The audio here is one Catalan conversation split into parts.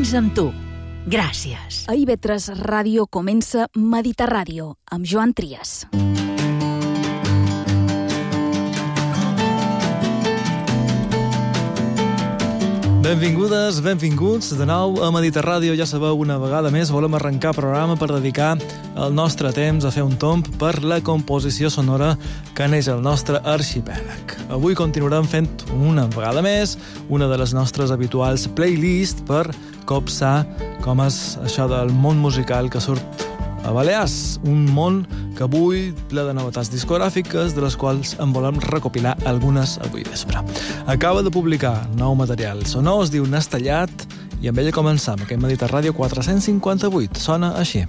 moments amb tu. Gràcies. A IB3 Ràdio comença Mediterràdio, amb Joan Trias. Benvingudes, benvinguts de nou a Mediterràdio. Ja sabeu, una vegada més volem arrencar programa per dedicar el nostre temps a fer un tomb per la composició sonora que neix al nostre arxipèlag. Avui continuarem fent una vegada més una de les nostres habituals playlists per copsar com és això del món musical que surt a Balears, un món que avui ple de novetats discogràfiques, de les quals en volem recopilar algunes avui vespre. Acaba de publicar nou material sonor, es diu Nastellat, i amb ella començam aquest Mediterràdio 458. Sona així.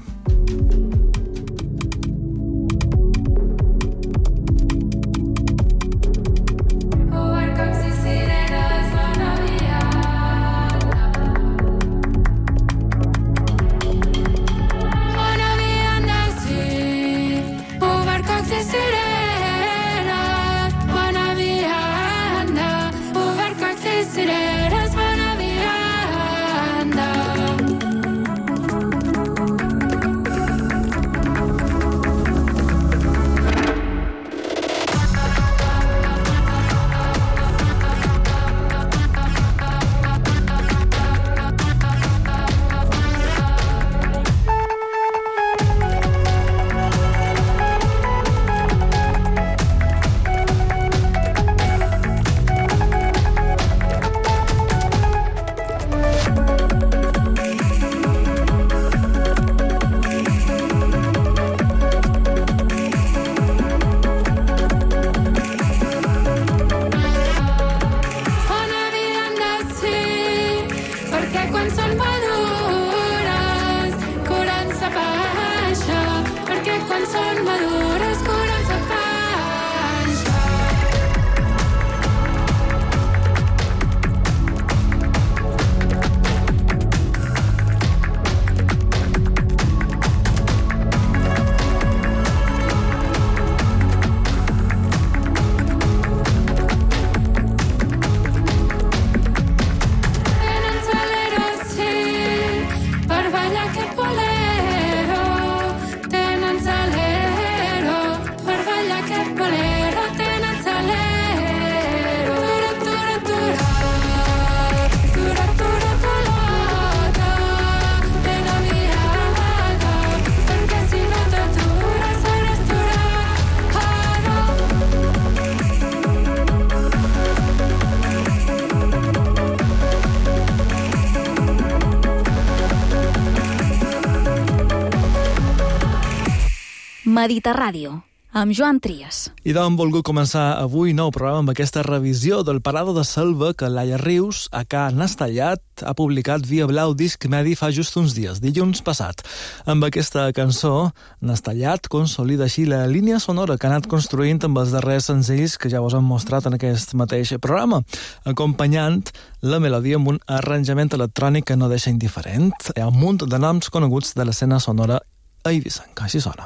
Mediterràdio, amb Joan Trias. I hem volgut començar avui nou programa amb aquesta revisió del Parado de Selva que Laia Rius, aka Nastellat, ha publicat via Blau Disc Medi fa just uns dies, dilluns passat. Amb aquesta cançó, Nastellat consolida així la línia sonora que ha anat construint amb els darrers senzills que ja vos hem mostrat en aquest mateix programa, acompanyant la melodia amb un arranjament electrònic que no deixa indiferent. Hi ha un munt de noms coneguts de l'escena sonora eivissenca. Així sona.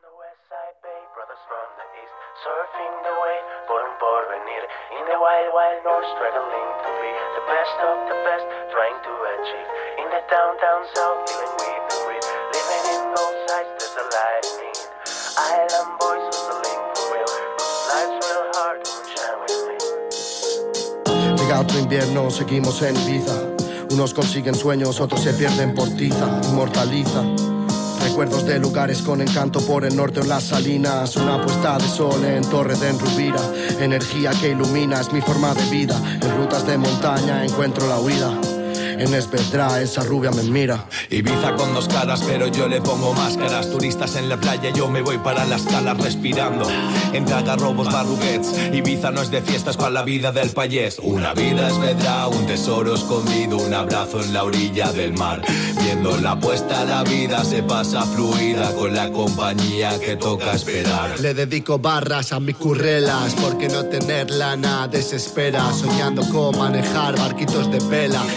Wild north, struggling to be the best of the best, trying to achieve. In the downtown south, feeling weak and greed. Living in those sides, there's a light in need. Island boys hustling for real, whose life's real hard, come shine with me. Llega otro invierno, seguimos en Ibiza. Unos consiguen sueños, otros se pierden por tiza. Inmortaliza recuerdos de lugares con encanto por el norte o en las salinas. Una puesta de sol en Torre de Enrubira. Energía que ilumina, es mi forma de vida. En rutas de montaña encuentro la huida. En Esvedra esa rubia me mira. Ibiza con dos caras, pero yo le pongo máscaras. Turistas en la playa, yo me voy para las calas respirando. Entre agarrobos, barruguets. Ibiza no es de fiestas con la vida del payés. Una vida Esvedra, un tesoro escondido. Un abrazo en la orilla del mar. Viendo la puesta la vida se pasa fluida con la compañía que toca esperar. Le dedico barras a mis currelas porque no tener lana desespera. Soñando con manejar barquitos de vela. Enganchar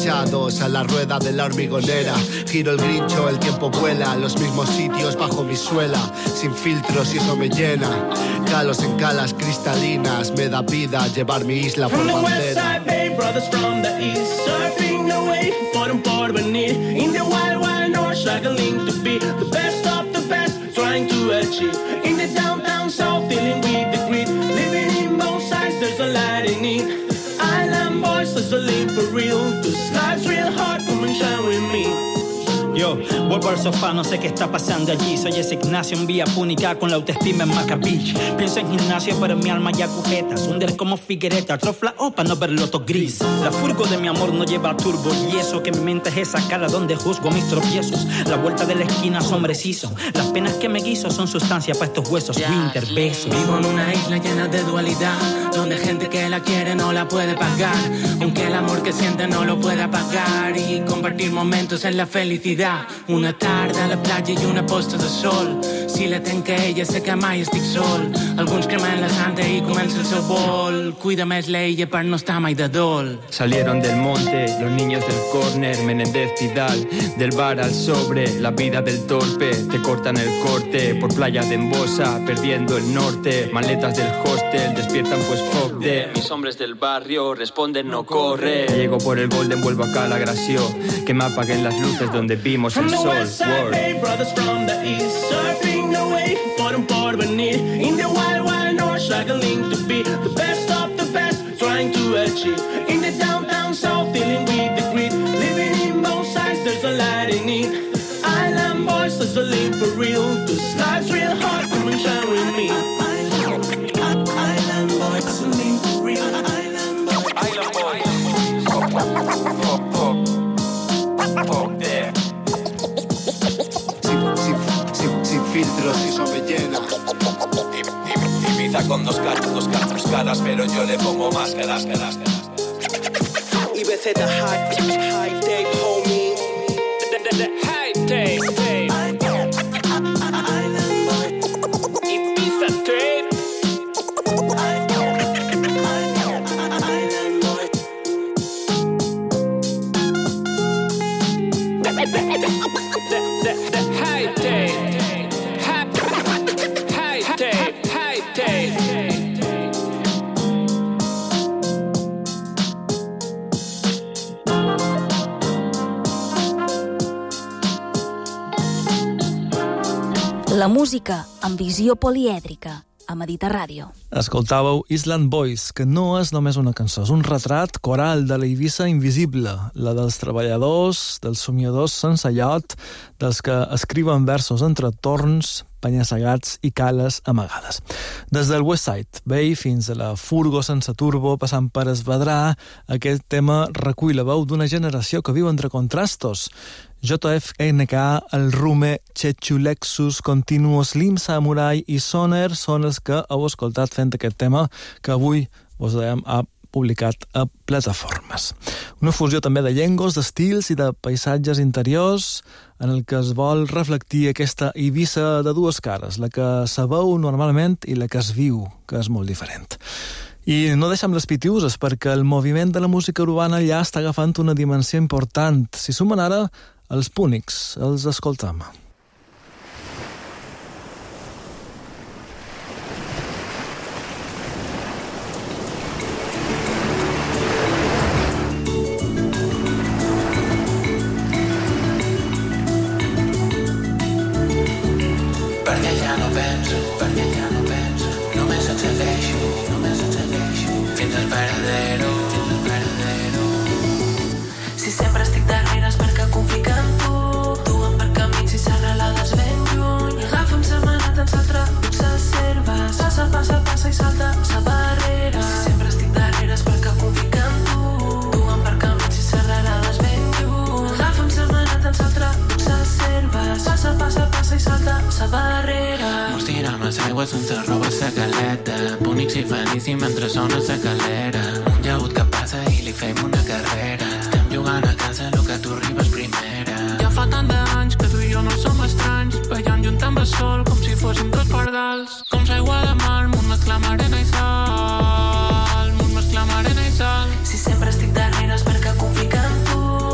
enganchados a la rueda de la hormigonera. Giro el grincho, el tiempo vuela, los mismos sitios bajo mi suela, sin filtros y eso me llena. Calos en calas cristalinas, me da vida llevar mi isla por bandera. From the west side, Bay brothers from the east, surfing away por un porvenir. In the wild, wild north, struggling to be the best of the best, trying to achieve. In the downtown south, dealing with the greed, living in both sides, there's a light in it. Island boys, there's a live for real. This life's real hard, come and shine with me. Yo, vuelvo al sofá, no sé qué está pasando allí. Soy ese Ignacio en vía púnica con la autoestima en Maca Beach. Pienso en gimnasio, pero en mi alma ya agujetas. Hundir como Figuereta, trofla o para no verlo todo gris. La furgo de mi amor no lleva turbo y eso que mi mente es esa cara donde juzgo mis tropiezos. La vuelta de la esquina sombrecizo. Las penas que me guiso son sustancia para estos huesos. Winter, beso. Vivo en una isla llena de dualidad, donde gente que la quiere no la puede pagar, aunque el amor que siente no lo pueda pagar. Y compartir momentos en la felicidad. Una tarda a la platja i una posta de sol. Si la tenc a ella sé que mai estic sol. Alguns cremen la santa i comença el seu vol. Cuida més l'ella per no estar mai de dol. Salieron del monte los niños del córner, Menéndez Pidal, del bar al sobre, la vida del torpe, te cortan el corte, por playa de Embosa, perdiendo el norte, maletas del hostel, despiertan pues fuck de. Mis hombres del barrio responden no corre. Llego por el Golden, vuelvo acá a la Gració, que me apaguen las luces donde vimos el sol. From the west side, Bay brothers from the east, surfing away por un porvenir. In the wild, wild north, struggling to be the best of the best, trying to achieve. In the downtown south, dealing with the greed, living in both sides, there's a light in it. Island boys, there's a live for real. This life's real hard, come and shine with me. Island boys, there's a live for real. Island boys, Island boys, fuck there. Sin filtros y eso me llena. Ibiza con dos caras, pero yo le pongo máscaras. IBZ high tape, homie. High tape. Ibiza tape. La música amb visió polièdrica a Mediterràdio. Escoltàveu Island Boys, que no és només una cançó, és un retrat coral de la Eivissa invisible, la dels treballadors, dels somiadors sense llot, dels que escriuen versos entre torns, penya-segats i cales amagades. Des del West Side Bay fins a la Furgo sense turbo, passant per Esvedrà, aquest tema recull la veu d'una generació que viu entre contrastos. JFNK, el Rume, Chechu, Lexus, Continuous, Lim Samurai i Soner són els que heu escoltat fent aquest tema que avui vos dèiem ha publicat a plataformes. Una fusió també de llengües, d'estils i de paisatges interiors en el que es vol reflectir aquesta Eivissa de dues cares, la que se veu normalment i la que es viu, que és molt diferent. I no deixem les pitiuses, perquè el moviment de la música urbana allà està agafant una dimensió important. Si sumen ara els Púnics, els escoltam. Perquè ja no penso, només et segueixo, fins al paradero. Si sempre estic darrere és perquè confic en tu. Tu em per camins i serralades ben lluny. Agafa'm sa maneta en l'altra, s'observes. Passa i salta sa barrera. Si sempre estic darrere és perquè confic en tu. Tu em per camins i serralades ben lluny. Agafa'm sa maneta en l'altra, s'observes. Passa i salta sa barrera. Mos tirem les aigües sense roba sa caleta. Púnics i Fenici mentre sona sa calera. Un llaut que passa i li fem una carrera. Jugant a casa el que tu arribes primera. Ja fa tant d'anys que tu i jo no som estranys, ballant junt amb el sol com si fóssim dos pardals. Com s'aigua de mar, munt mescla arena i sal. Si sempre estic darrere és perquè confic en tu.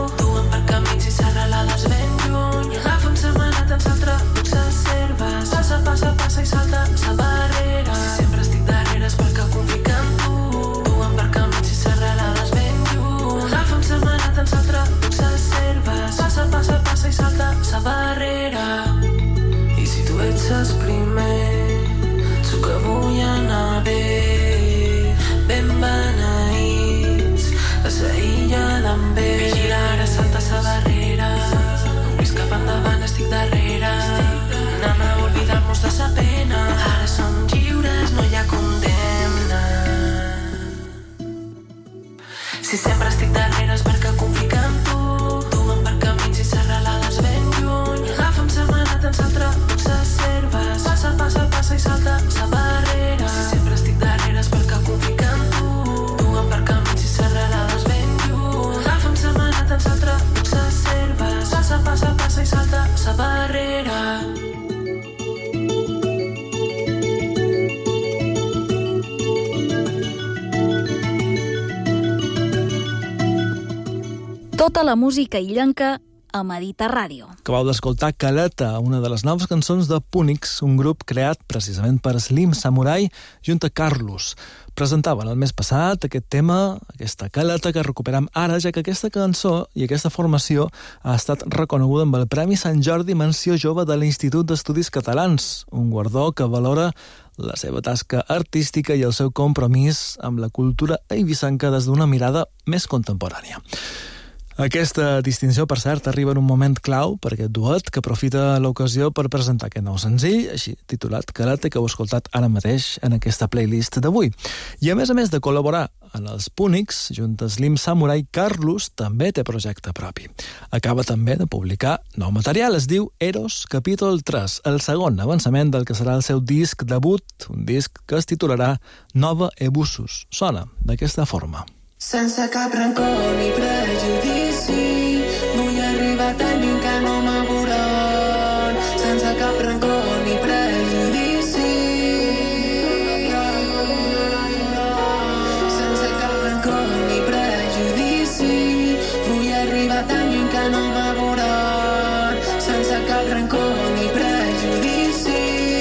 Si sempre estic darrere és perquè confic en tu. Tu em per camins i serralades ben lluny. Agafa'm sa maneta en saltra, potses serves. Passa, passa, passa i salta sa barrera. Si sempre estic darrere és perquè confic en tu. Tu em per camins i serralades ben lluny. Agafa'm sa maneta en saltra, potses serves. Passa, passa, passa i salta sa barrera. Tota la música illenca a Mediterràdio. Acabeu d'escoltar Caleta, una de les noves cançons de Punix, un grup creat precisament per Slim Samurai junt a Carlos. Presentaven el mes passat aquest tema, aquesta Caleta, que recuperem ara, ja que aquesta cançó i aquesta formació ha estat reconeguda amb el Premi Sant Jordi Menció Jove de l'Institut d'Estudis Catalans, un guardó que valora la seva tasca artística i el seu compromís amb la cultura eivissenca des d'una mirada més contemporània. Aquesta distinció, per cert, arriba en un moment clau per aquest duet que aprofita l'ocasió per presentar aquest nou senzill, així titulat Caleta, que heu escoltat ara mateix en aquesta playlist d'avui. I a més de col·laborar en els Punix, junt a Slim Samurai, Carlos també té projecte propi. Acaba també de publicar nou material, es diu Eros Capítol 3, el segon avançament del que serà el seu disc debut, un disc que es titularà Nova Ebusus. Sona d'aquesta forma. Sense cap rancor ni prejudici, vull arribar tan lluny que no m'aburan. Sense cap rancor ni prejudici, sense cap rancor ni prejudici, vull arribar tan lluny que no m'aburan. Sense cap rancor ni prejudici.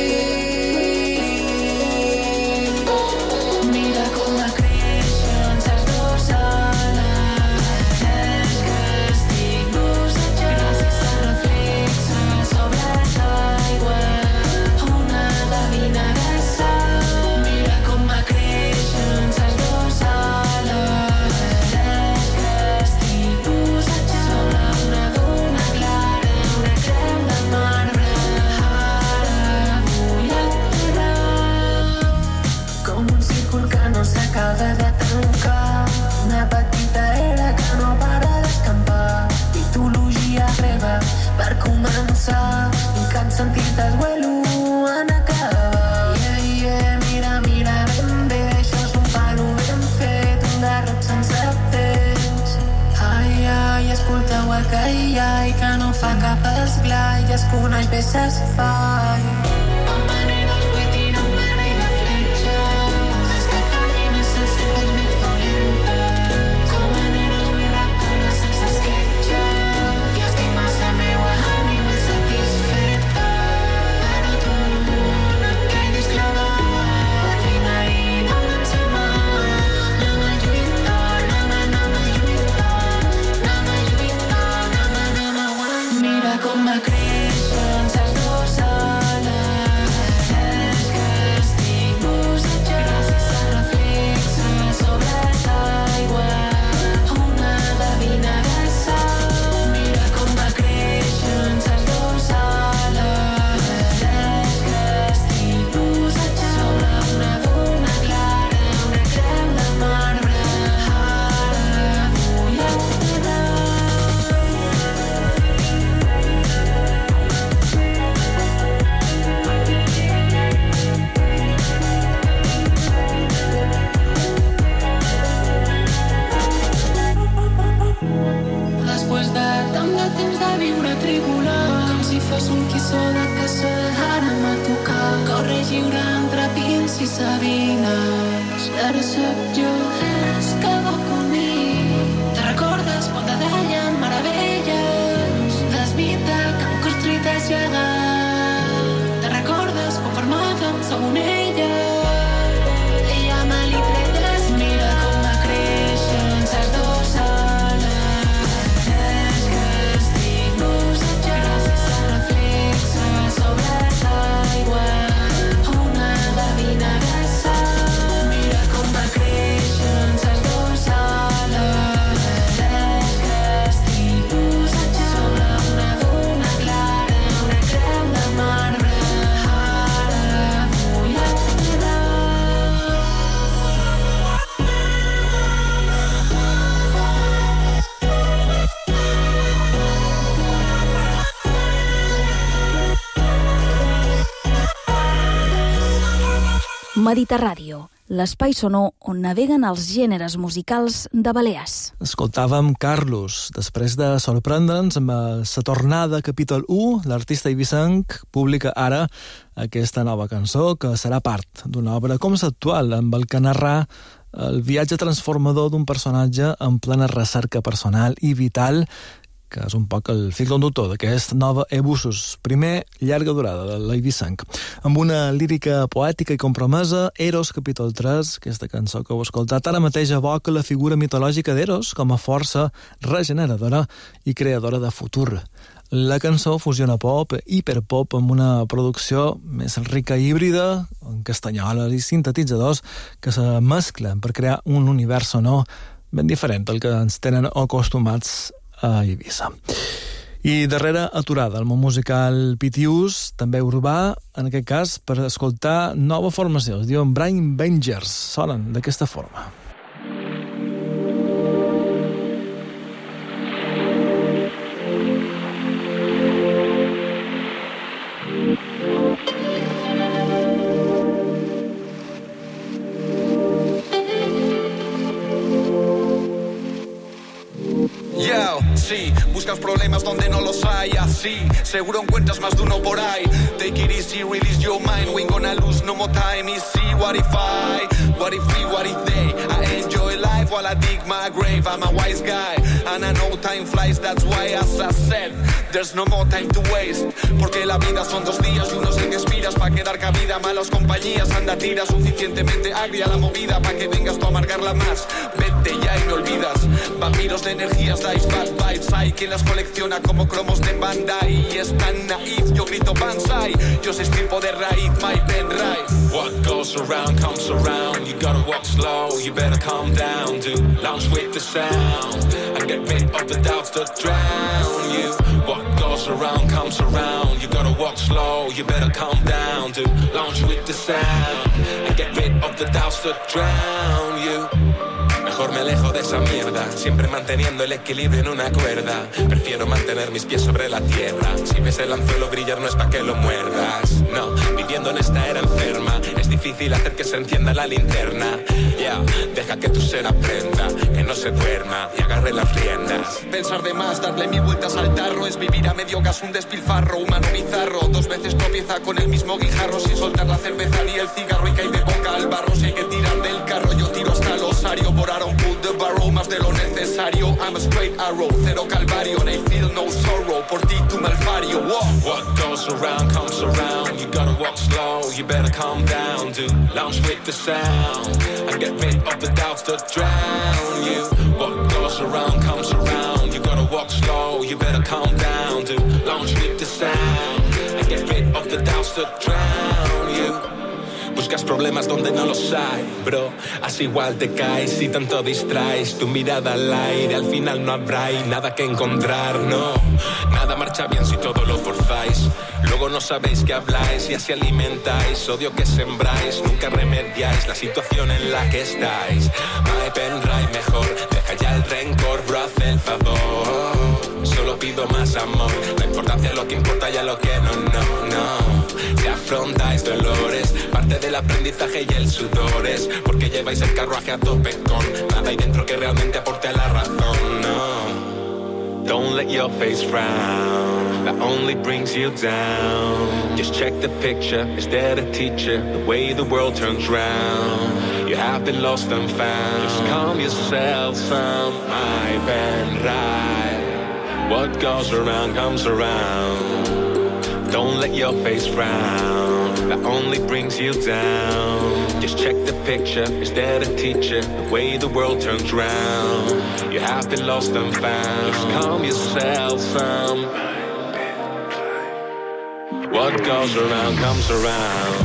Mira com la creixen ses dos ales, és que estic bossejant. Gràcies al reflex sobre l'aigua, una gavina de sal. Mira com creixen ses dos ales, és que estic bossejant. Sobre una duna clara, una creu de marbre, ara vull aterrar. Com un círcul que no s'acaba de tancar, una petita era que no para d'escampar. Mitologia grega per començar, i que en sentit es vuelo en acabar. Mira, mira ben bé, això és un palo ben fet, un garrot sense temps. Ai, escolteu aquell ai que no fa cap esglai, es coneix bé s'esfai. Amb maneres vull tirar un parell de fletxes, és que callin sense els més dolentes. Com maneres vull raptar sense esquetxes, i estic massa meua ànima satisfeta. Però tu no et quedis clavat, vine i dona'm sa mà. Anem a lluitar, anem a lluitar, anem a lluitar, anem a aguantar. Mira com creixen ses dos ales, és que estic bossejant. Gràcies al reflex sobre l'aigua, una gavina de sal. Mira com creixen ses dos ales, és que estic bossejant. Sobre una duna clara, una creu de marbre, ara vull aterrar. Després de tant de temps de viure tribulat, com si fos un quissó de caça, ara m'ha tocat córrer lliure entre pins i sabines. I ara sóc jo, és que va conmigo. Te recordes, Pont de Dalla, meravelles, desvita que han construït és llegat. Te recordes quan formàvem segon ella, ella me li trelles. Mira com creixen ses dos ales, és que estic bossejant. Gràcies al reflex sobre l'aigua, una gavina de sal. Mira com creixen Mediterràdio, l'espai sonor on naveguen els gèneres musicals de Balears. Escoltàvem Carlos. Després de sorprendre'ns amb la tornada capítol 1, l'artista eivissenc publica ara aquesta nova cançó que serà part d'una obra conceptual amb el que narrar el viatge transformador d'un personatge en plena recerca personal i vital, que és un poc el fil conductor d'aquest nova Ebusos, primer llarga durada de l'eivissenc. Amb una lírica poètica i compromesa, Eros, capítol 3, aquesta cançó que heu escoltat, ara mateix evoca la figura mitològica d'Eros com a força regeneradora i creadora de futur. La cançó fusiona pop, hiperpop, amb una producció més rica i híbrida, en castanyoles i sintetitzadors, que se mesclen per crear un univers sonor ben diferent al que ens tenen acostumats a Eivissa. I darrere aturada, el món musical pitiús, també urbà, en aquest cas, per escoltar nova formació. Es diuen Brain Bangers, sonen d'aquesta forma. Sí, buscas problemas donde no los hay, así seguro encuentras más de uno por ahí. Take it easy, release your mind. We ain't gonna lose no more time. Easy, what if I, what if we, what if they? I enjoy life while I dig my grave. I'm a wise guy and I know time flies. That's why, as I said, there's no more time to waste. Porque la vida son 2 días y uno es el que aspiras pa' quedar cabida. Malas compañías, anda tira suficientemente agria la movida pa' que vengas tú a amargarla más. Vete ya y no olvidas. Vampiros de energías, dice bad vibes. Hay quien las colecciona como cromos de Bandai y es tan naif, yo grito Banzai. Yo soy tipo de raíz, my pen right. What goes around comes around. You gotta walk slow, you better calm down. Do lounge with the sound and get rid of the doubts that drown you. What goes around comes around. You gotta walk slow, you better calm down. Do lounge with the sound and get rid of the doubts that drown you. Mejor me alejo de esa mierda, siempre manteniendo el equilibrio en una cuerda. Prefiero mantener mis pies sobre la tierra. Si ves el anzuelo brillar no es pa' que lo muerdas. No, viviendo en esta era enferma es difícil hacer que se encienda la linterna. Deja que tu ser aprenda, que no se duerma y agarre las riendas. Pensar de más, darle 1000 vueltas al tarro, es vivir a medio gas, un despilfarro, humano bizarro. 2 veces tropieza con el mismo guijarro, sin soltar la cerveza ni el cigarro, y cae de boca al barro. Si hay que tirar del carro, yo tiro hasta el osario. Por Aaron pull the barrow, más de lo necesario. I'm a straight arrow, cero calvario, and I feel no sorrow. Por ti tu malfario. What goes around comes around. You gotta walk slow, you better calm down. Do lounge with the sound and get rid of the doubts that drown you. What goes around comes around. You gotta walk slow, you better calm down. Do lounge with the sound and get rid of the doubts that drown you. Buscas problemas donde no los hay, bro. Así igual te caes si tanto distraes. Tu mirada al aire, al final no habrá y nada que encontrar, no. Nada marcha bien si todo lo forzáis. Luego no sabéis qué habláis y así alimentáis odio que sembráis. Nunca remediáis la situación en la que estáis. My pen right, mejor deja ya el rencor, bro, haz el favor. Solo pido más amor. La importancia es lo que importa y a lo que no. Si afrontáis dolores, parte del aprendizaje y el sudor es porque lleváis el carruaje a tope con nada ahí dentro que realmente aporte a la razón, no. Don't let your face frown, that only brings you down. Just check the picture, is there a teacher? The way the world turns round. You have been lost and found. Just calm yourself some, my pen right. What goes around comes around. Don't let your face frown, that only brings you down. Just check the picture, is there a teacher? The way the world turns round. You have been lost and found. Just calm yourself some. What goes around comes around.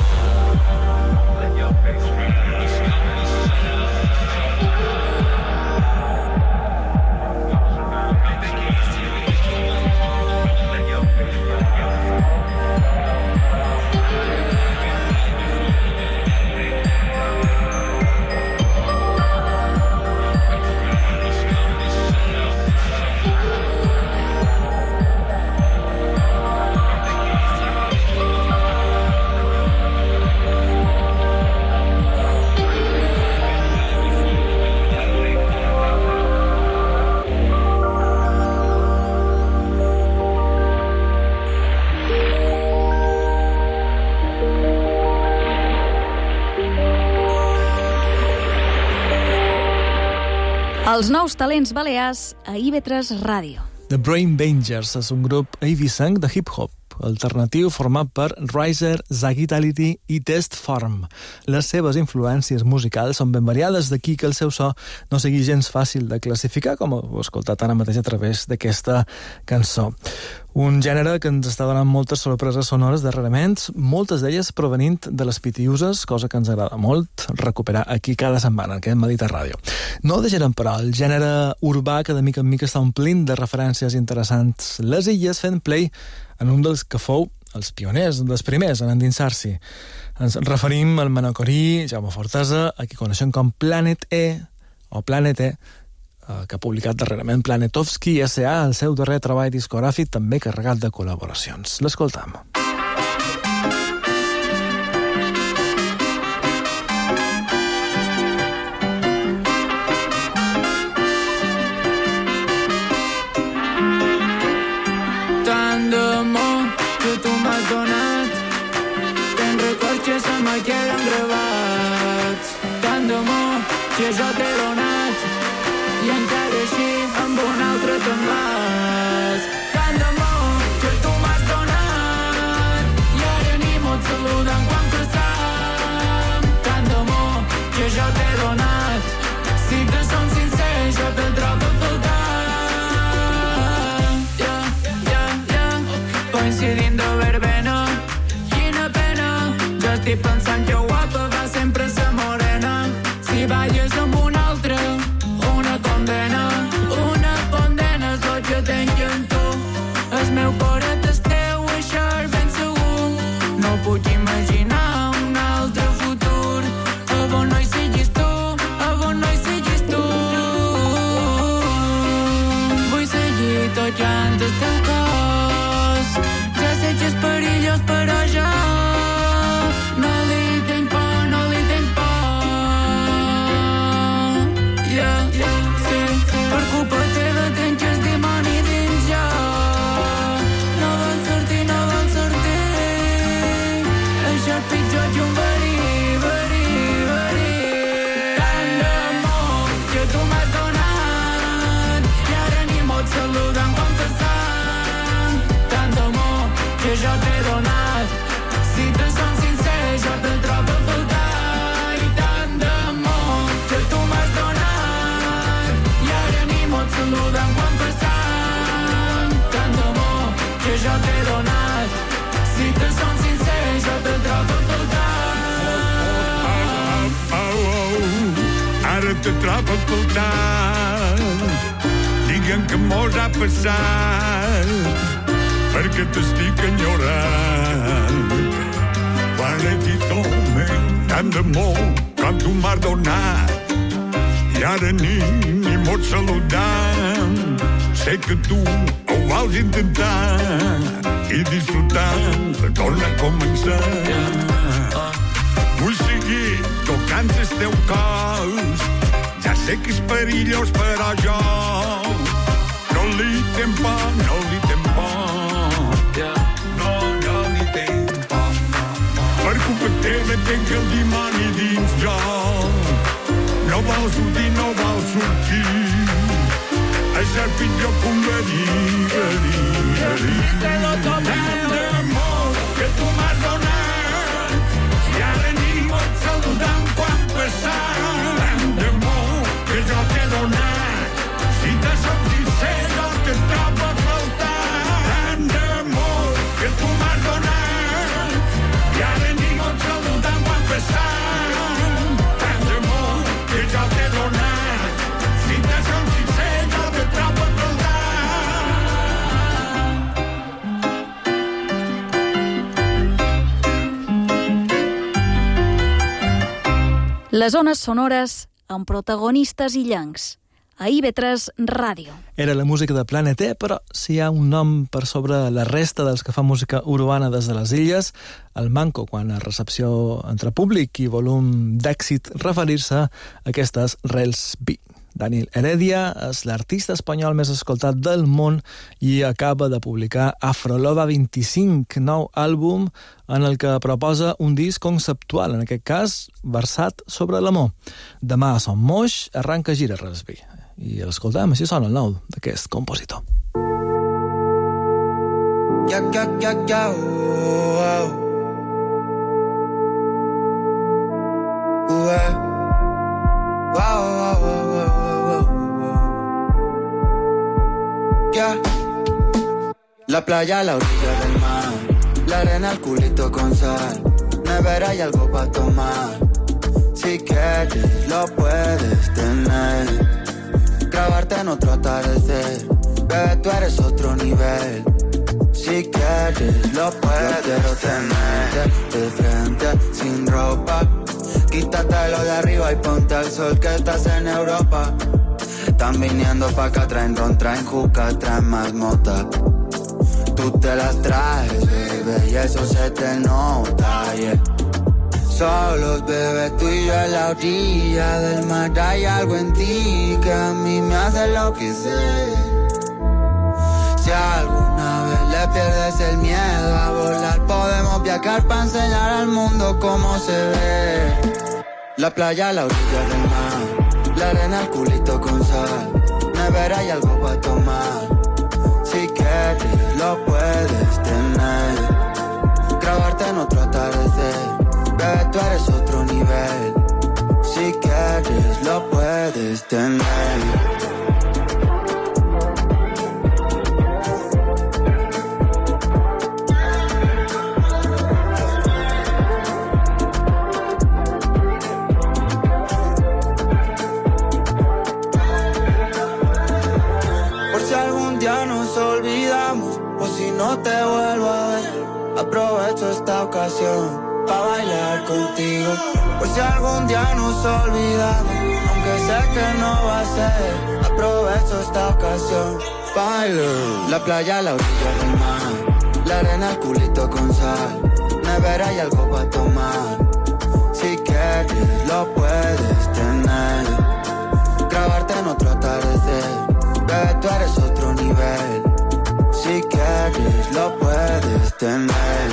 Els nous talents balears a IB3 Ràdio. The Brain Bangers és un grup eivissenc de hip-hop alternatiu format per Riser, Zagitality i Test Form. Les seves influències musicals són ben variades, d'aquí que el seu so no sigui gens fàcil de classificar, com heu escoltat ara mateix a través d'aquesta cançó. Un gènere que ens està donant moltes sorpreses sonores darrerament, moltes d'elles provenint de les pitiuses, cosa que ens agrada molt recuperar aquí cada setmana, en aquest Mediterrani. No deixarem, però, el gènere urbà que de mica en mica està omplint de referències interessants. Les Illes fent play en un dels que fou els pioners, un dels primers en endinsar-s'hi. Ens referim al manacorí Jaume Fortesa, a qui coneixem com Planet E, o Planet E, que ha publicat darrerament Planetovski S.A., el seu darrer treball discogràfic, també carregat de col·laboracions. L'escoltam. Tant d'amor que tu m'has donat, tens records que se me queden gravats. Tant d'amor que jo t'he donat i encara així amb un altre te'n vas. Tant d'amor que tu m'has donat i ara ni mos saluden quan passam. Tant d'amor que jo t'he donat, si te som sincer jo te'n trobo a faltar. Coincidint de verbena, quina pena, jo estic pensant que guapa va sempre ser morena. Si balles amb un altre, una condena és el que tenc en tu. El meu coret és teu, això és ben segur. No puc imaginar un altre futur. A on no hi siguis tu, a on no hi siguis tu. Vull seguir tocant el teu cos. Ja sé que és perillós, però jo no li tenc por, no li tenc por. Sí, per culpa teva tenc el dimoni dins jo. No vol sortir, no vol sortir. Això és pitjor que un verí, verí, verí. Tant d'amor que tu m'has donat i ara ni mos saluden quan passam. Tant d'amor que jo t'he donat, si te som sincer jo te'n trobo a faltar. I tant d'amor que tu m'has donat i ara ni mos saluden quan passam. Tant d'amor que jo t'he donat, si te som sincer jo te'n trobo a faltar. Ara te trobo a faltar. Digue'm que mos ha passat, perquè t'estic enyorant. Planetito, tant d'amor com tu m'has donat i ara ni mos saludam. Sé que tu ho vols intentar i disfrutant de tornar a començar. Vull seguir tocant el teu cos. Ja sé que és perillós, però jo no li tenc por, no li tenc por. No li tenc por. Per culpa teva tenc el dimoni dins jo. No vol sortir, no vol sortir. És el pitjor que un verí, verí, verí. Tant d'amor que tu m'has donat i ara ni mos saludam quan passam. Tant d'amor que jo t'he donat, si te som sincer jo te trobo a faltar. Tant d'amor que tu m'has donat i ara ni mos saludam quan passam. Tant d'amor que jo t'he donat, si te som sincer jo te trobo a faltar. Les ones sonores amb protagonistes illencs. A IB3 Ràdio. Era la música de Planet E, però si hi ha un nom per sobre la resta dels que fan música urbana des de les illes, el manco quan a recepció entre públic i volum d'èxit referir-se a aquestes Rels B. Daniel Heredia és l'artista espanyol més escoltat del món i acaba de publicar Afroloba 25, nou àlbum en el que proposa un disc conceptual, en aquest cas versat sobre l'amor. Demà a Son Moix arranca Gira Rels B. i l'escoltem, així sona el nou d'aquest compositor. Oh, oh. Wow, wow, wow, wow, wow. Yeah. La playa a la orilla del mar, la arena al culito con sal, nevera y algo para tomar. Si quieres lo puedes tener, grabarte en otro atardecer, bebé tú eres otro nivel. Si quieres lo puedes, yo quiero tenerte de frente sin ropa. Quítatelo de arriba y ponte al sol que estás en Europa. Están viniendo pa' acá, traen ron, traen juca, traen más mota. Tú te las traes, bebé, y eso se te nota, yeah. Solos, bebé, tú y yo en la orilla del mar. Hay algo en ti que a mí me hace enloquecer. Si alguna vez le pierdes el miedo a volar, podemos viajar para enseñar al mundo cómo se ve. La playa a la orilla del mar, la arena al culito con sal, nevera y algo para tomar. Si quieres lo puedes tener, grabarte en otro atardecer, bebé tú eres otro nivel. Si quieres lo puedes tener. No te vuelvo a ver, aprovecho esta ocasión pa' bailar contigo. Por si algún día nos olvidamos, aunque sé que no va a ser, aprovecho esta ocasión pa' bailar. La playa a la orilla del mar, la arena al culito con sal, nevera y algo pa' tomar. Si quieres lo puedes tener, grabarte en otro atardecer, bebé tú eres otro nivel. Si quieres lo puedes tener.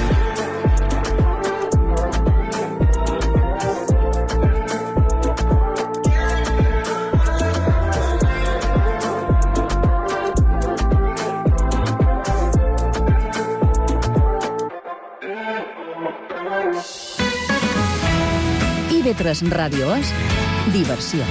IB3 Ràdio és diversió.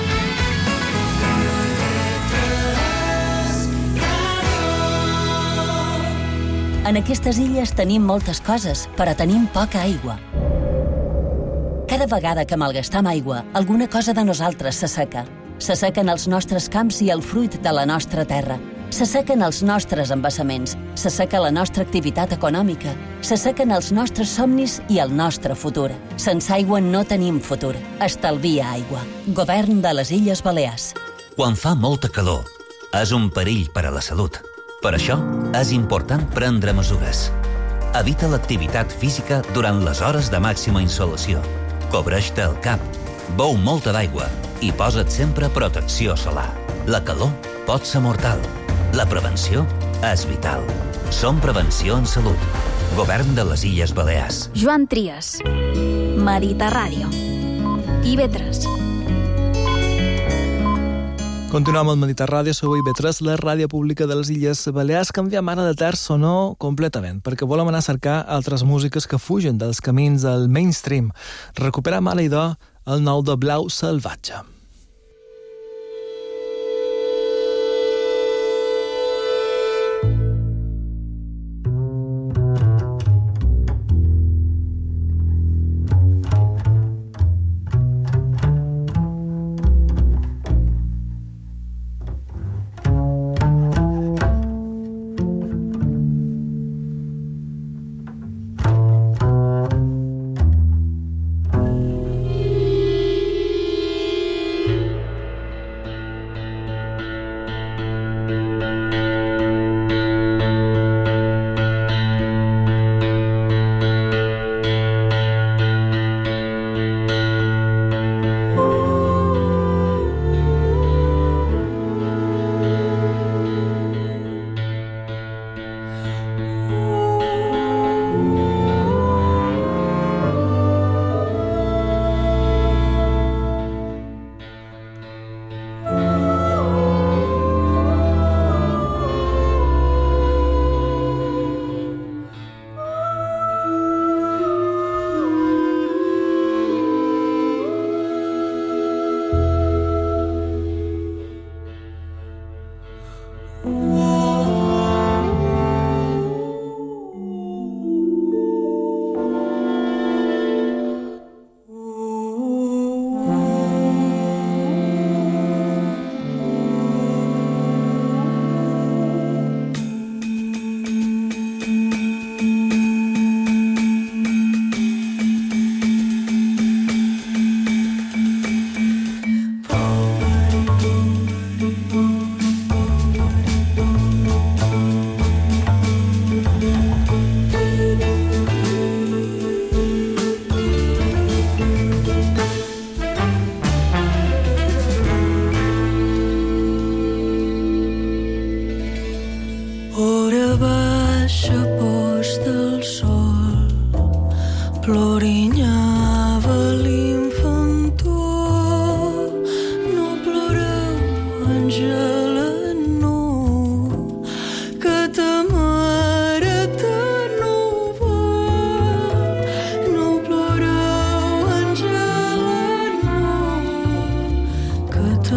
En aquestes illes tenim moltes coses, però tenim poca aigua. Cada vegada que malgastam aigua, alguna cosa de nosaltres s'asseca. S'assequen els nostres camps i el fruit de la nostra terra. S'assequen els nostres embassaments. S'asseca la nostra activitat econòmica. S'assequen els nostres somnis i el nostre futur. Sense aigua no tenim futur. Estalvia aigua. Govern de les Illes Balears. Quan fa molta calor, és un perill per a la salut. Per això, és important prendre mesures. Evita l'activitat física durant les hores de màxima insolació. Cobreix-te el cap, beu molta d'aigua i posa't sempre protecció solar. La calor pot ser mortal. La prevenció és vital. Som Prevenció en Salut. Govern de les Illes Balears. Joan Trias, Mediterràdio, IB3. Continuem al Mediterràdio, sou IB3, la ràdio pública de les Illes Balears. Canviem ara de terç o no completament, perquè volem anar a cercar altres músiques que fugen dels camins del mainstream. Recuperem ara, idò, el nou de Blau Salvatge.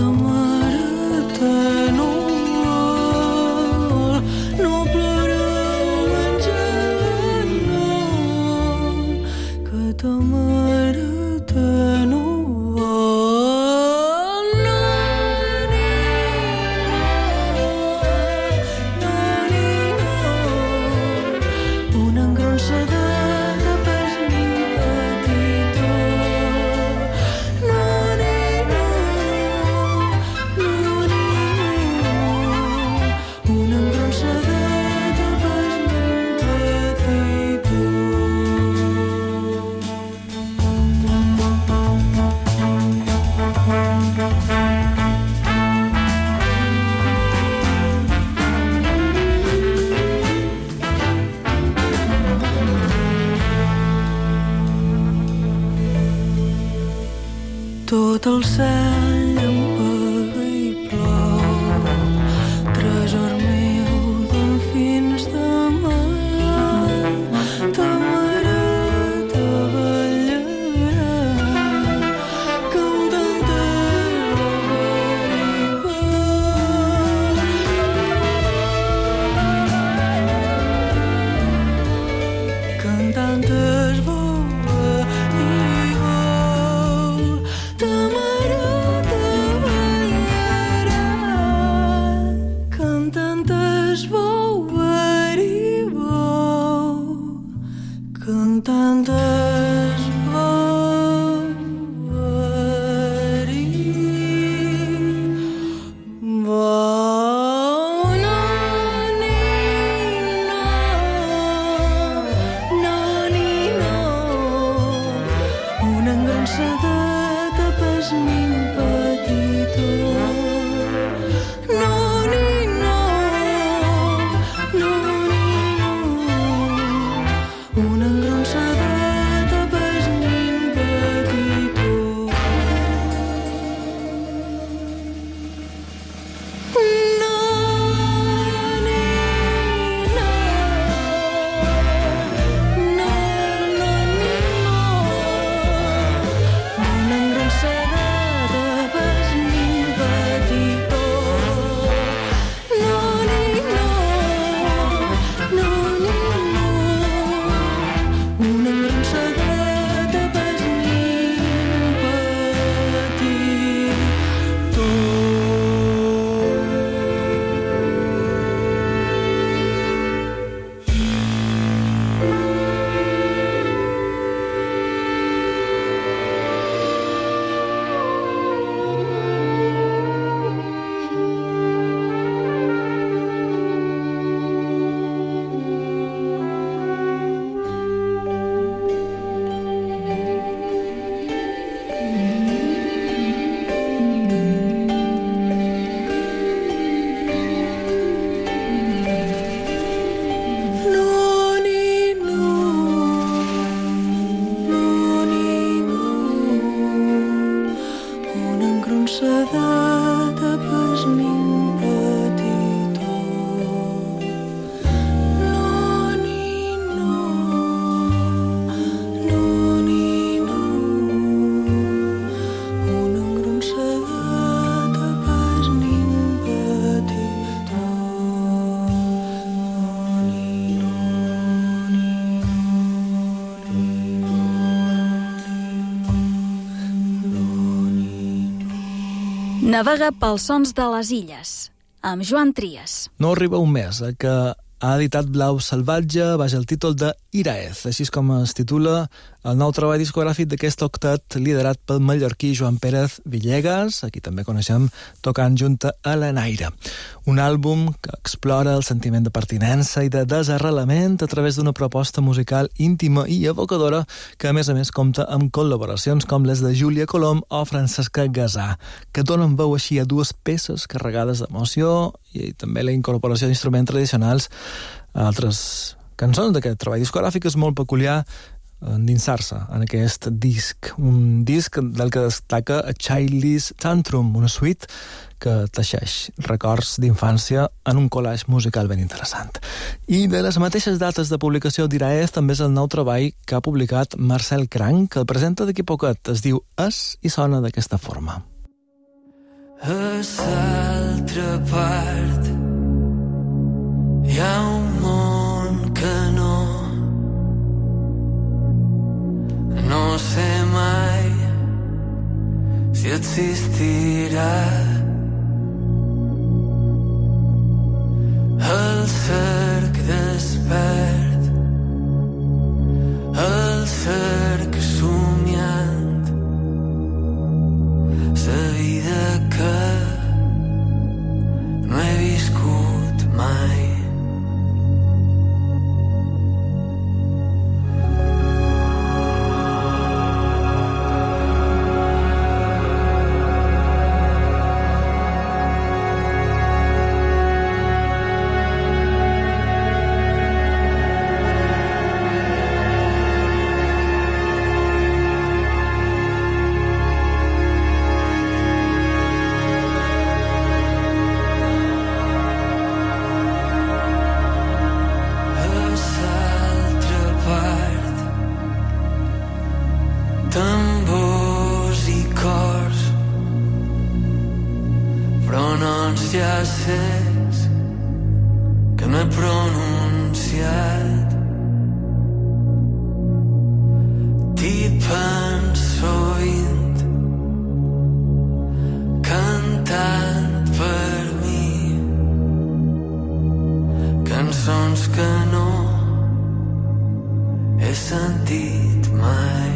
ta mare te no vol, no ploreu Àngela, no, que ta mare te no vol, no, ni no, una engronçada de pes min petitó, no, ni no, una engronçada de pes min petitó. Tot el cel llampega i plou, tresor meu, delfins de mar, ta mare te ballarà, cantant es vova i vol, ta mare te ballarà, cantant es vova i vol, cantant es vova i vol, no, ni una engronçada de pes min petitó, no, ni no, una engronçada de pes min petitó. Una engronsada de pes min petitó, no, ni no, una engronsada de pes min petitó. Una engronçada de pes min petitó, no, ni no, una engronçada de pes min petitó, Navega pels sons de les illes, amb Joan Trias. No arriba un mes que ha editat Blau Salvatge baix el títol de Iraez, així com es titula el nou treball discogràfic d'aquest octet liderat pel mallorquí Joan Pérez Villegas, a qui també coneixem tocant junta a l'Enaire. Un àlbum que explora el sentiment de pertinença i de desarrelament a través d'una proposta musical íntima i evocadora que a més compta amb col·laboracions com les de Júlia Colom o Francesca Gasà, que donen veu així a dues peces carregades d'emoció i també la incorporació d'instruments tradicionals a altres cançons d'aquest treball discogràfic. És molt peculiar endinsar-se en aquest disc, un disc del que destaca a Childish Tantrum, una suite que teixeix records d'infància en un collage musical ben interessant. I de les mateixes dates de publicació d'Iraez també és el nou treball que ha publicat Marcel Cranc, que el presenta d'aquí poquet. Es diu Es i sona d'aquesta forma. A l'altra part hi ha un món que no sé mai si existirà. El cerc despert, el cerc somiant, la vida que no he viscut mai. Que no he pronunciat. T'hi penso sovint, cantant per mi cançons que no he sentit mai.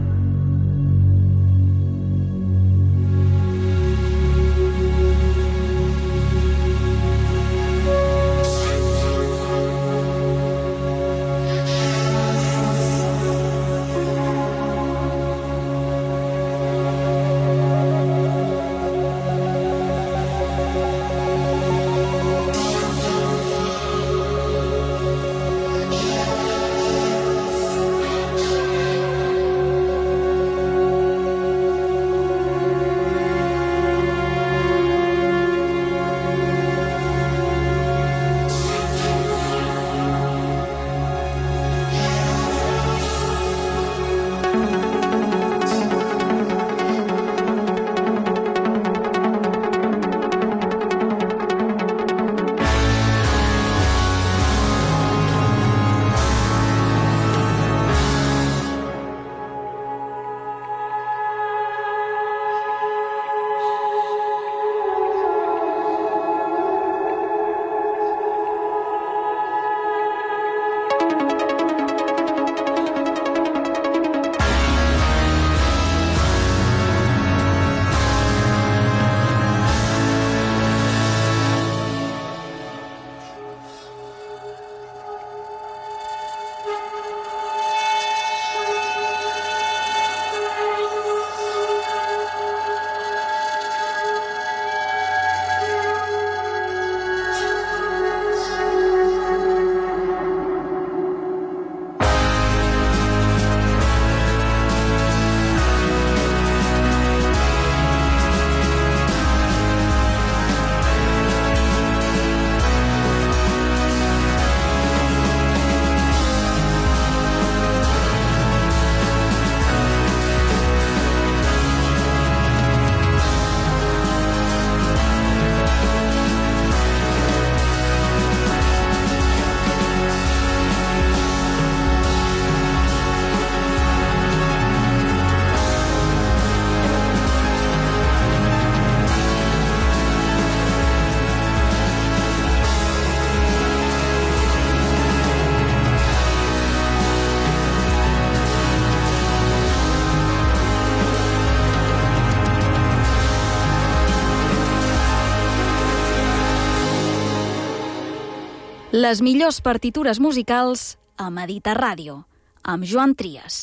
Les millors partitures musicals a Mediterràdio, amb Joan Trias.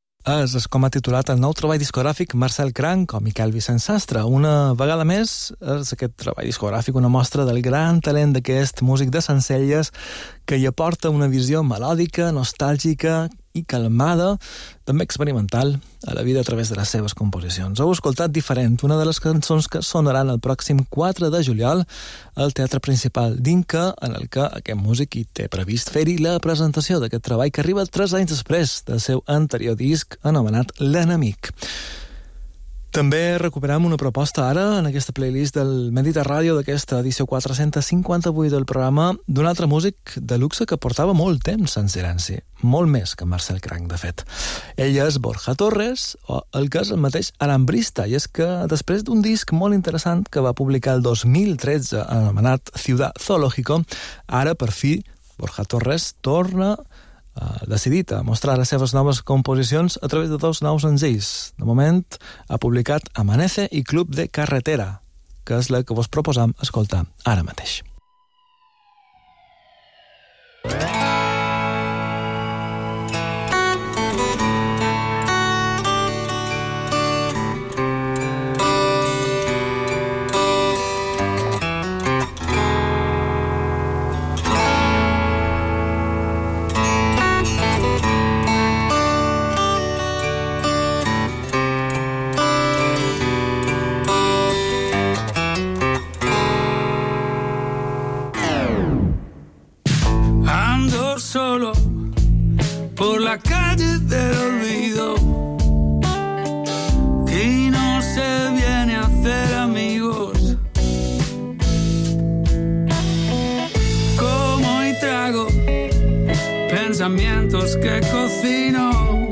És com ha titulat el nou treball discogràfic Marcel Cranc o Miquel Vicent Sastre. Una vegada més és aquest treball discogràfic una mostra del gran talent d'aquest músic de Sencelles que hi aporta una visió melòdica, nostàlgica i calmada, també experimental, a la vida a través de les seves composicions. Heu escoltat Diferent, una de les cançons que sonaran el pròxim 4 de juliol al Teatre Principal d'Inca, en el que aquest músic hi té previst fer-hi la presentació d'aquest treball que arriba 3 anys després del seu anterior disc anomenat L'Enemic. També recuperem una proposta ara en aquesta playlist del Mediterràdio d'aquesta edició 458 del programa d'un altre músic de luxe que portava molt temps en silenci, molt més que Marcel Cranc, de fet. Ell és Borja Torres, o el que és el mateix alambrista, i és que després d'un disc molt interessant que va publicar el 2013 anomenat Ciudad Zoológico, ara per fi Borja Torres torna decidit a mostrar les seves noves composicions a través de 2 nous senzills. De moment ha publicat Amanece i Club de Carretera, que és la que vos proposam escoltar ara mateix. Solo por la calle del olvido y no se viene a hacer amigos. Como y trago pensamientos que cocino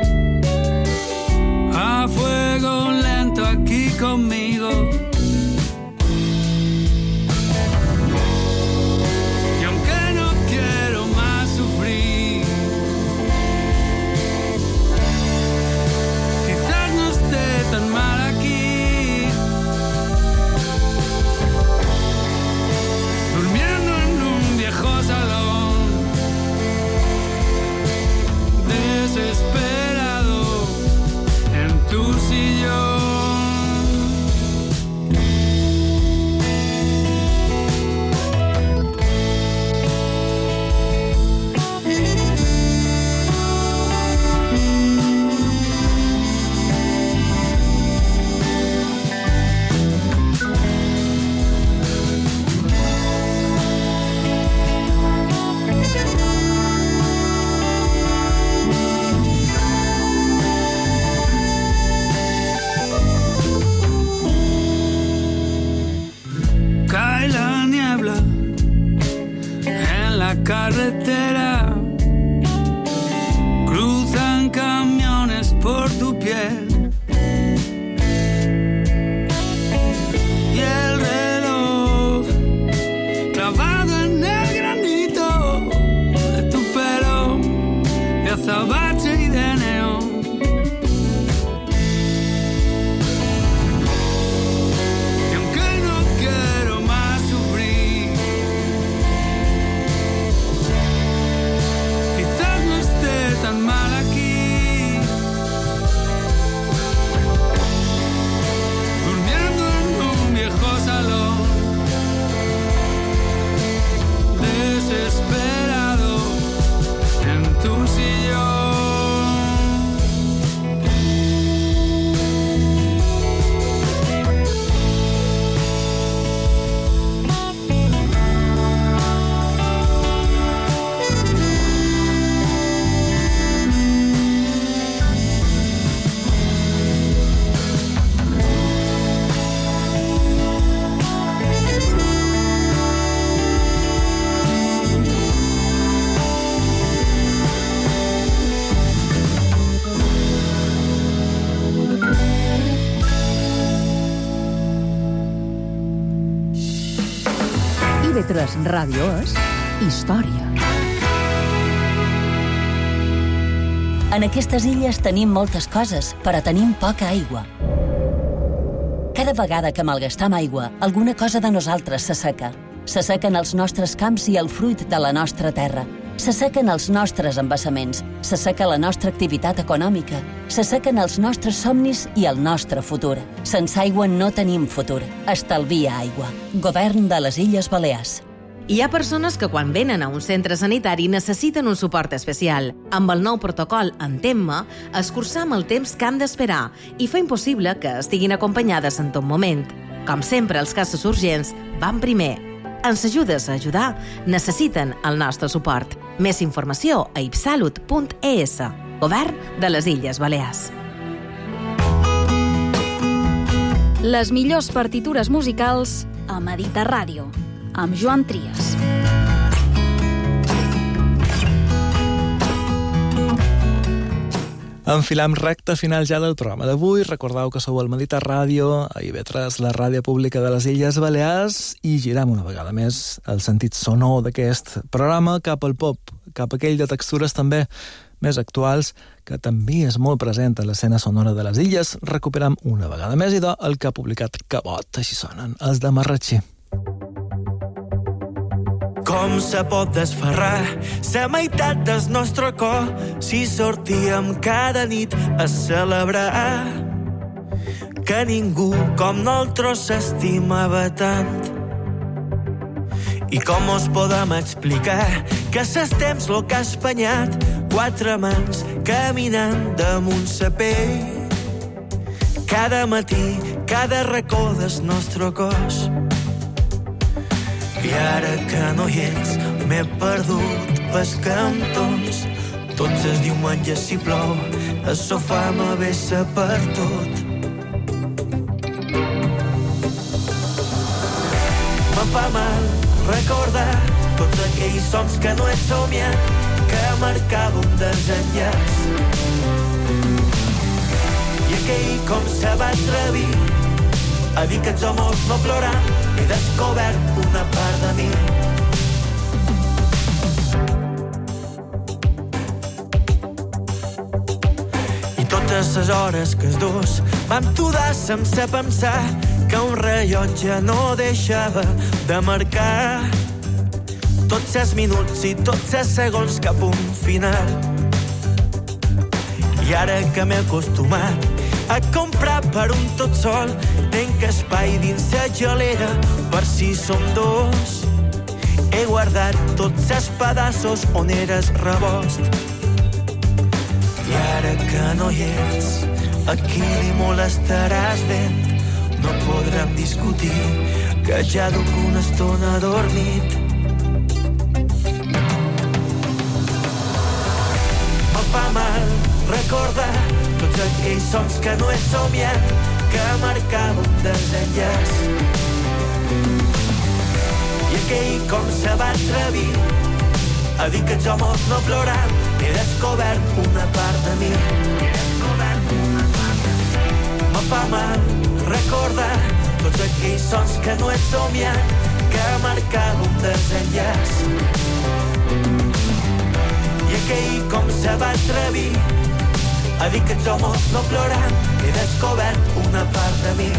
a fuego lento aquí conmigo. Carretera, cruzan camiones por tu piel y el reloj clavado en el granito de tu pelo de azabache y de neón. Y aunque no quiero más sufrir, tan mal aquí, durmiendo en un viejo salón, desesperado en tu sillón. IB3 Ràdio és història. En aquestes illes tenim moltes coses, però tenim poca aigua. Cada vegada que malgastam aigua, alguna cosa de nosaltres s'asseca. S'assequen els nostres camps i el fruit de la nostra terra. S'assequen els nostres embassaments, s'asseca la nostra activitat econòmica, s'assequen els nostres somnis i el nostre futur. Sense aigua no tenim futur. Estalvia aigua. Govern de les Illes Balears. Hi ha persones que quan venen a un centre sanitari necessiten un suport especial. Amb el nou protocol Entén-me, escurçam el temps que han d'esperar i fa impossible que estiguin acompanyades en tot moment. Com sempre, els casos urgents van primer. Ens ajudes a ajudar? Necessiten el nostre suport. Més informació a ipsalut.es. Govern de les Illes Balears. Les millors partitures musicals a Mediterràdio, amb Joan Trias. Enfilam recta final ja del programa d'avui. Recordeu que sou al Mediterràdio, a IB3, la ràdio pública de les Illes Balears, i giram una vegada més el sentit sonor d'aquest programa cap al pop, cap a aquell de textures també més actuals, que també és molt present a l'escena sonora de les illes. Recuperam una vegada més idò el que ha publicat Cabot. Així sonen els de Marratxí. Com se pot desferrar la meitat del nostre cor si sortíem cada nit a celebrar que ningú com nosaltres s'estimava tant? I com us podem explicar que s'es temps lo que ha espanyat quatre mans caminant damunt sa pell cada matí, cada racó del nostre cos? I ara que no hi ets, m'he perdut pels cantons. Tots els diumenges si plou, el sofà m'avessa per tot. Me fa mal recordar tots aquells sons que no he somiat, que marcava un desenllaç. I aquell com se va atrevir a dir que els homes no ploran, he descobert una part de mi. I totes les hores que els dos vam tudar sense pensar que un rellotge no deixava de marcar tots els minuts i tots els segons cap a un final. I ara que m'he acostumat a comprar per un tot sol, tenc espai dins la gelera per si som dos. He guardat tots els pedaços on eres rebost. I ara que no hi ets, a qui li molestaràs vent? No podrem discutir, que ja duc una estona dormit. Me fa mal recordar tots aquells sons que no he somiat, que marcava un desenllaç. I aquell com se va atrevir a dir que els homes no ploran, he descobert una part de mi. Me fa mal recordar tots aquells sons que no he somiat, que marcava un desenllaç. I aquell com se va atrevir a dir que els homes no ploran, he descobert una part de mi.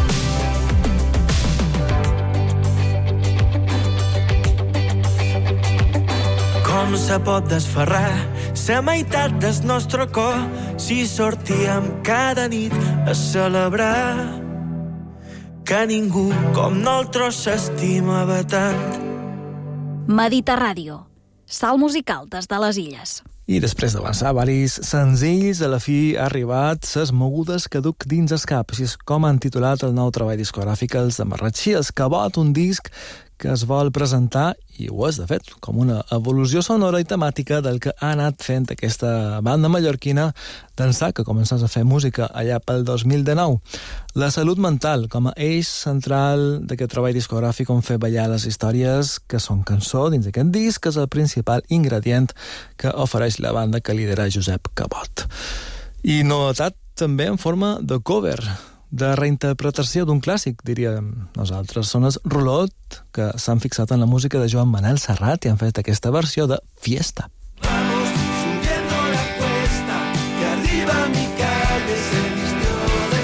Com se pot desferrar la meitat del nostre cor si sortíem cada nit a celebrar que ningú com nosaltres s'estimava tant? Mediterràdio, salt musical des de les illes. I després d'avançar varis senzills, a la fi ha arribat ses mogudes que duc dins el cap. Així és com han titulat el nou treball discogràfic els de Marratxí, el Cabot, un disc que es vol presentar, i ho és, de fet, com una evolució sonora i temàtica del que ha anat fent aquesta banda mallorquina d'ençà que començàs a fer música allà pel 2019. La salut mental com a eix central d'aquest treball discogràfic on fer ballar les històries que són cançó dins d'aquest disc, que és el principal ingredient que ofereix la banda que lidera Josep Cabot. I novetat també en forma de cover, de reinterpretació d'un clàssic, diríem nosaltres. Són els Rolot, que s'han fixat en la música de Joan Manel Serrat i han fet aquesta versió de Fiesta. Vamos subiendo la cuesta, que arriba mi calle se vistió de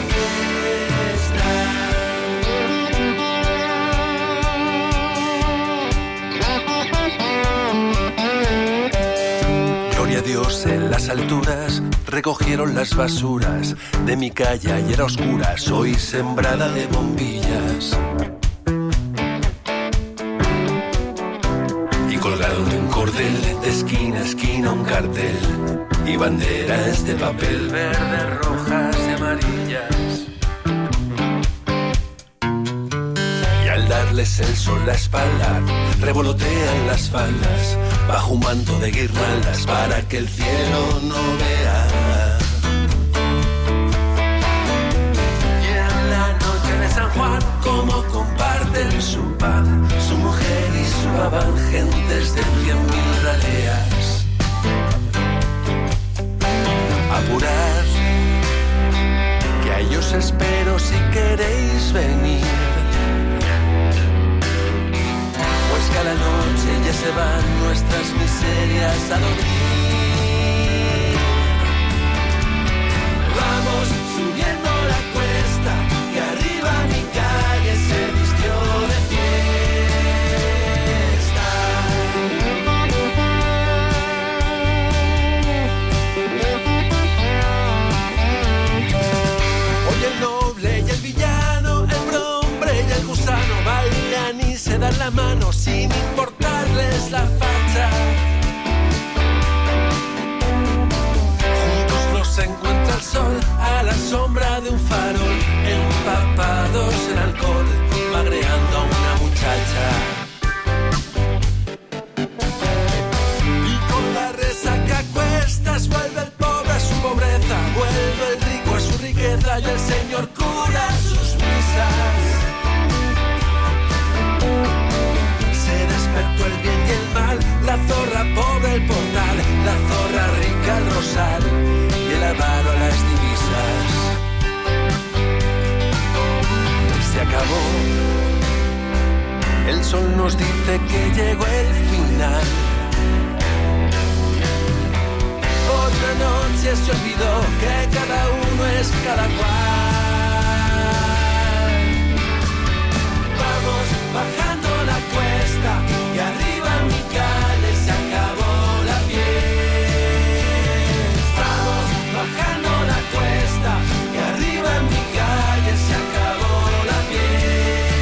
fiesta. Gloria a Dios en las alturas, recogieron las basuras de mi calle, y era oscura, hoy sembrada de bombillas. Y colgaron de un cordel, de esquina a esquina un cartel, y banderas de papel verdes, rojas y amarillas. Y al darles el sol la espalda, revolotean las faldas bajo un manto de guirnaldas para que el cielo no vea. Y en la noche Juan, cómo comparten su pan, su mujer y su baba, gentes de 100.000 raleas. Apurad, que a ellos espero si queréis venir. Pues cada noche ya se van nuestras miserias a dormir. Vamos subiendo la cuesta, que arriba mi calle se vistió de fiesta. Hoy el noble y el villano, el hombre y el gusano bailan y se dan la mano sin importarles la facha. Juntos los encuentra el sol a la sombra de un farol, empapados en alcohol, magreando a una muchacha. Y con la resaca a cuestas vuelve el pobre a su pobreza, vuelve el rico a su riqueza y el señor cura sus misas. Se despertó el bien y el mal, la zorra pobre el portal, la zorra rica el rosal y el avaro las divisas. Se acabó, el sol nos dice que llegó el final. Otra noche se olvidó que cada uno es cada cual. Vamos bajando la cuesta, y arriba en mi calle se acabó la fiesta. Vamos bajando la cuesta, y arriba en mi calle se acabó la fiesta.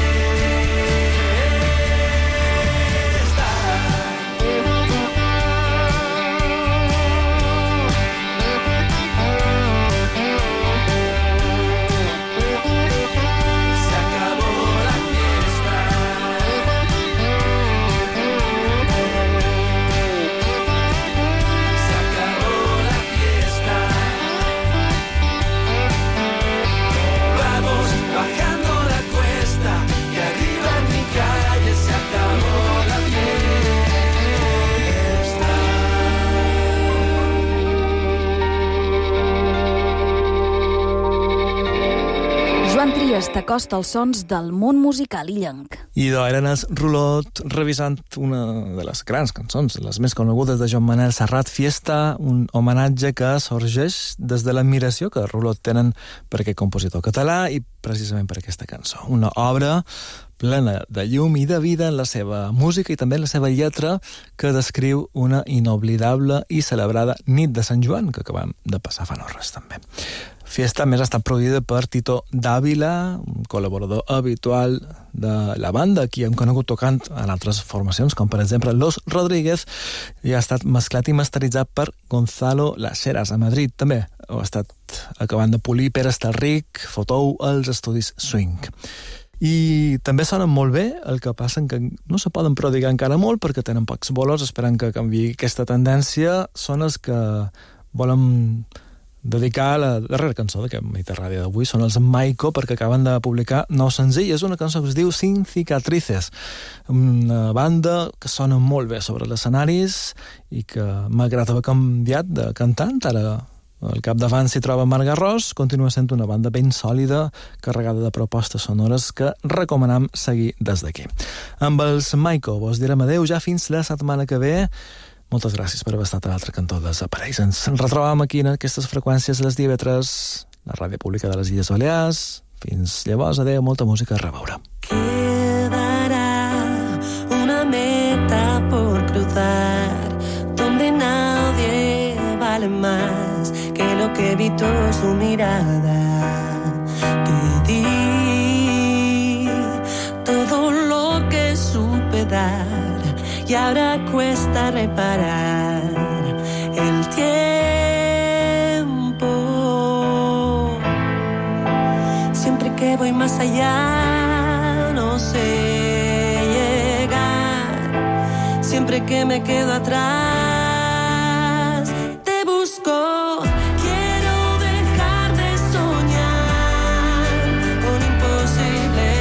Trias t'acosta als sons del món musical illenc. I eren els Rulot revisant una de les grans cançons, les més conegudes de Joan Manel Serrat, Fiesta, un homenatge que sorgeix des de l'admiració que Rulot tenen per aquest compositor català i precisament per aquesta cançó. Una obra plena de llum i de vida en la seva música i també en la seva lletra, que descriu una inoblidable i celebrada nit de Sant Joan que acabam de passar fa no res també. Fiesta més ha estat produïda per Tito Dávila, un col·laborador habitual de la banda, qui hem conegut tocant en altres formacions, com per exemple Los Rodríguez, i ha estat mesclat i masteritzat per Gonzalo Las Heras a Madrid. També ho ha estat acabant de polir Pere Estelric, Fotou als estudis Swing. I també sonen molt bé, el que passa que no se poden prodigar encara molt perquè tenen pocs bolos, esperant que canviï aquesta tendència. Són els que volen dedicar la darrera cançó d'aquest Mediterrani d'avui, són els Maiko, perquè acaben de publicar nou senzill. És una cançó que es diu Sin Cicatrices, una banda que sona molt bé sobre els escenaris i que, malgrat haver canviat de cantant, ara al capdavant s'hi troba Marc Garrós, continua sent una banda ben sòlida, carregada de propostes sonores que recomanam seguir des d'aquí. Amb els Maiko vos direm adeu ja fins la setmana que ve. Moltes gràcies per haver estat a l'altre cantó dels aparells. Ens retrobam aquí en aquestes freqüències les divendres, la ràdio pública de les Illes Balears. Fins llavors, adeu, molta música, a reveure. Quedará una meta por cruzar, donde nadie vale más que lo que evitó su mirada. Te di todo lo que supe dar y ahora cuesta reparar el tiempo. Siempre que voy más allá no sé llegar. Siempre que me quedo atrás te busco. Quiero dejar de soñar con imposibles.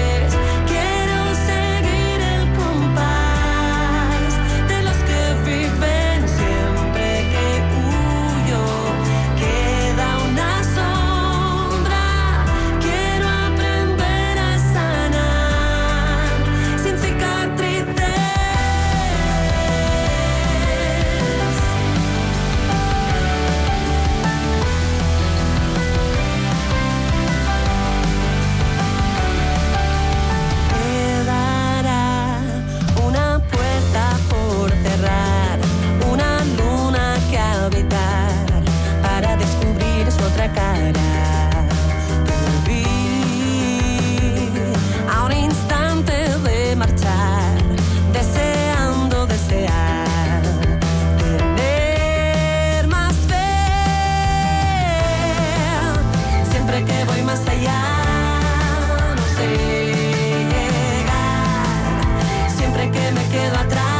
me quedo atrás.